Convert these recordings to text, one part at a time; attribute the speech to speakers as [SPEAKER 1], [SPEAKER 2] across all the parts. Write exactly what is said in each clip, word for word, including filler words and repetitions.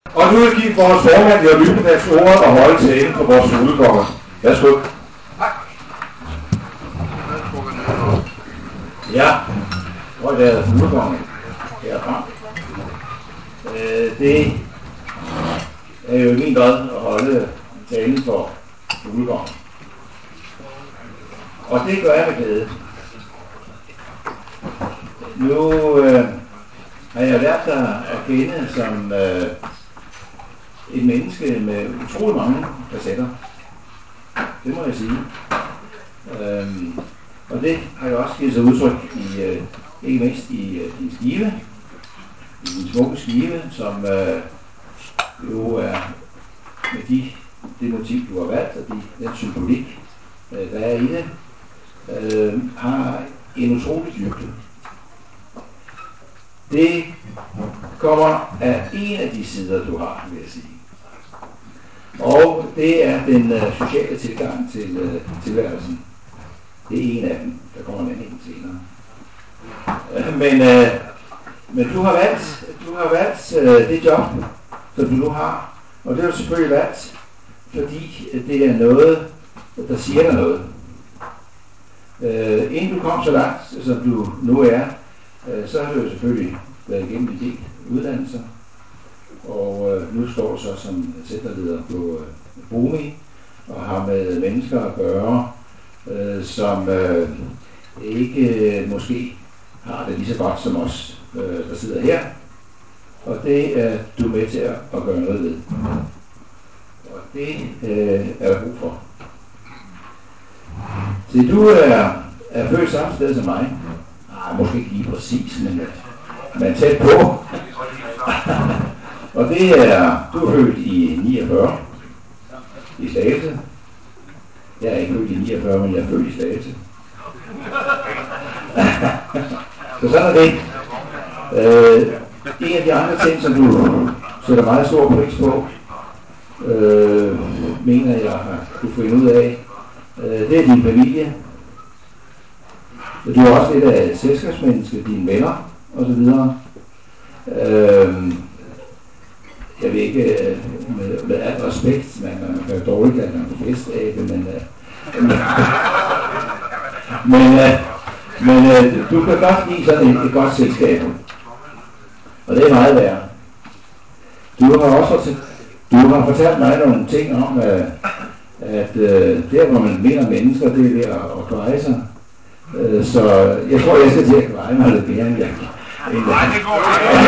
[SPEAKER 1] Og nu vil jeg give vores formand, Jørgen Lykkedags, ordet og holde talen for vores fuglekonger. Værsgo.
[SPEAKER 2] Tak.
[SPEAKER 1] Ja, hvor er det fuglekonger herfra. Øh, det er jo min lod at holde talen for fuglekonger. Og det gør jeg med glæde. Nu øh, har jeg lært dig at kende som øh, et menneske med utrolig mange facetter. Det må jeg sige. Øhm, og det har jeg også givet sig udtryk i, øh, ikke mindst i øh, din skive, i din smukke skive, som øh, jo er med de, det motiv, du har valgt, og de, den symbolik, øh, der er i det, øh, har en utrolig dybde. Det kommer af en af de sider, du har, vil jeg sige. Og det er den øh, sociale tilgang til øh, tilværelsen. Det er en af dem. Der kommer en anden senere. Øh, men, øh, men du har valgt, du har valgt øh, det job, som du nu har. Og det har du selvfølgelig valgt, fordi det er noget, der siger dig noget. Øh, inden du kom så langt, som du nu er, øh, så har du jo selvfølgelig været igennem en del uddannelser. Og øh, nu står du så som centerleder på øh, BOMI og har med mennesker at gøre, øh, som øh, ikke øh, måske har det lige så godt som os, øh, der sidder her. Og det er du med til at, at gøre noget ved. Og det øh, er der brug for. Så du er, er født samme sted som mig. Nej, måske ikke lige præcis, men, men tæt på. Og det er, du er født i niogfyrre, i Slagelse. Jeg er ikke født i niogfyrre, men jeg er født i Slagelse. Så sådan er det. Øh, en af de andre ting, som du sætter meget stor pris på, øh, mener jeg har kunne finde ud af, øh, det er din familie. Du er også lidt af et selskabsmenneske, dine venner osv. Øh, Jeg ved ikke, med, med alt respekt, man, man kan jo dårligt kalde en festabe, men, øh, men, øh, men øh, du kan godt lide sådan et, et godt selskab. Og det er meget værd. Du har også du har fortalt mig nogle ting om, at, at øh, der hvor man vinder mennesker, det er ved at, at kveje sig. Øh, så jeg tror, jeg skal til at kveje mig lidt mere end jeg.
[SPEAKER 2] Nej, det går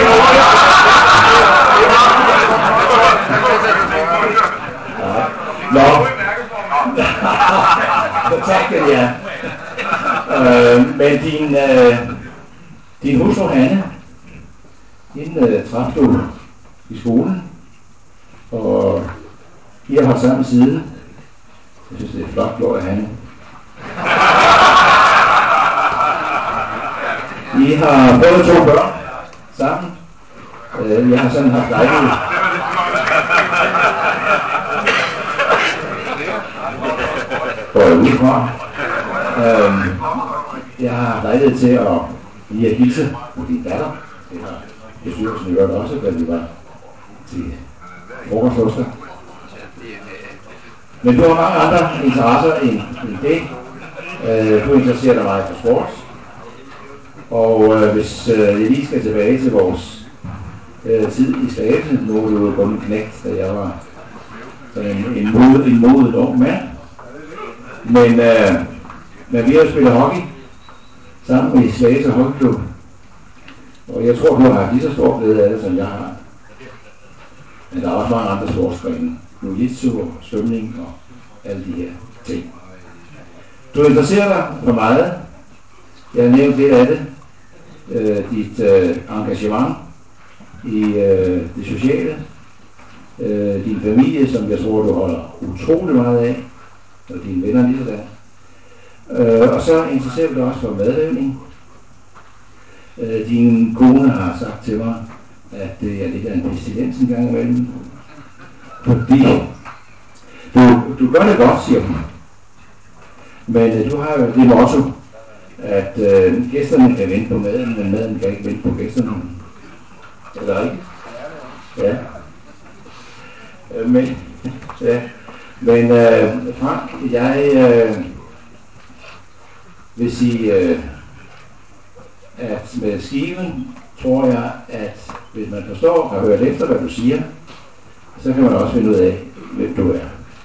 [SPEAKER 1] Nå. Tak skal jeg. Øh, men din, øh, din hustru Hanne, hende øh, traf du i skolen, og I har haft sammen siden. Jeg synes, det er flot, Gloria Hanne. I har fået to børn sammen. Øh, jeg har sådan haft lejlighed. Går jeg ud fra. Øhm, jeg har haft lejlighed til at lige at hilse på din datter. Det har bestyrelsen i øvrigt også, da vi var til frokostluster. Men du har mange andre interesser end, end det. Øh, du interesserer dig meget for sport. Og øh, hvis øh, jeg lige skal tilbage til vores øh, tid i Slagelse, nu er du jo kun en knægt, da jeg var en, en, mod, en modet ung mand. Men, øh, men vi har spillet hockey sammen i Slagelse Hockeyklub. Og jeg tror, du har lige så stor glæde af det, som jeg har. Men der er også mange andre sportsgrene. Jiu-jitsu og svømning og alle de her ting. Du interesserer dig for meget. Jeg har nævnt lidt af det. Øh, dit øh, engagement i øh, det sociale. Øh, din familie, som jeg tror, du holder utrolig meget af. Og dine venner lige sådan. Øh, og så interesserer du dig også for madlavning. Øh, din kone har sagt til mig, at det er lidt af en pestilens en gang imellem. Fordi du, du gør det godt, siger hun. Men øh, du har jo det motto, at øh, gæsterne kan vente på maden, men maden kan ikke vente på gæsterne. Er det rigtigt? Ja. Øh, men, ja. Men øh, Frank, jeg øh, vil sige, øh, at med skiven tror jeg, at hvis man forstår og har hørt efter, hvad du siger, så kan man også finde ud af, hvem du er.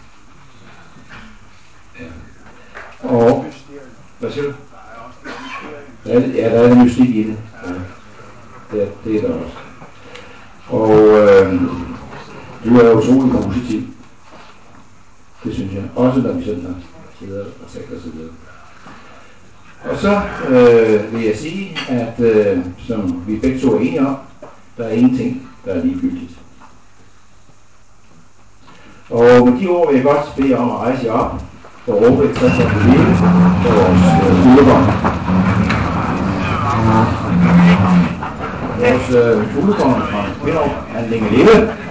[SPEAKER 1] Ja. Og, hvad siger du? Ja, ja, der er en mystik i det. Ja. Det, det er der også. Og øh, du er utrolig positiv. Det synes jeg. Også når vi sådan har siddet og talt og så videre. Og så øh, vil jeg sige, at øh, som vi begge to er enige om, der er ingenting, der er ligegyldigt. Og med de ord vil jeg godt bede om at rejse jer op og råbe et træt for leve for vores øh, fuglebånd. Vores øh, fuglebånd fra Pinov, han længe leve.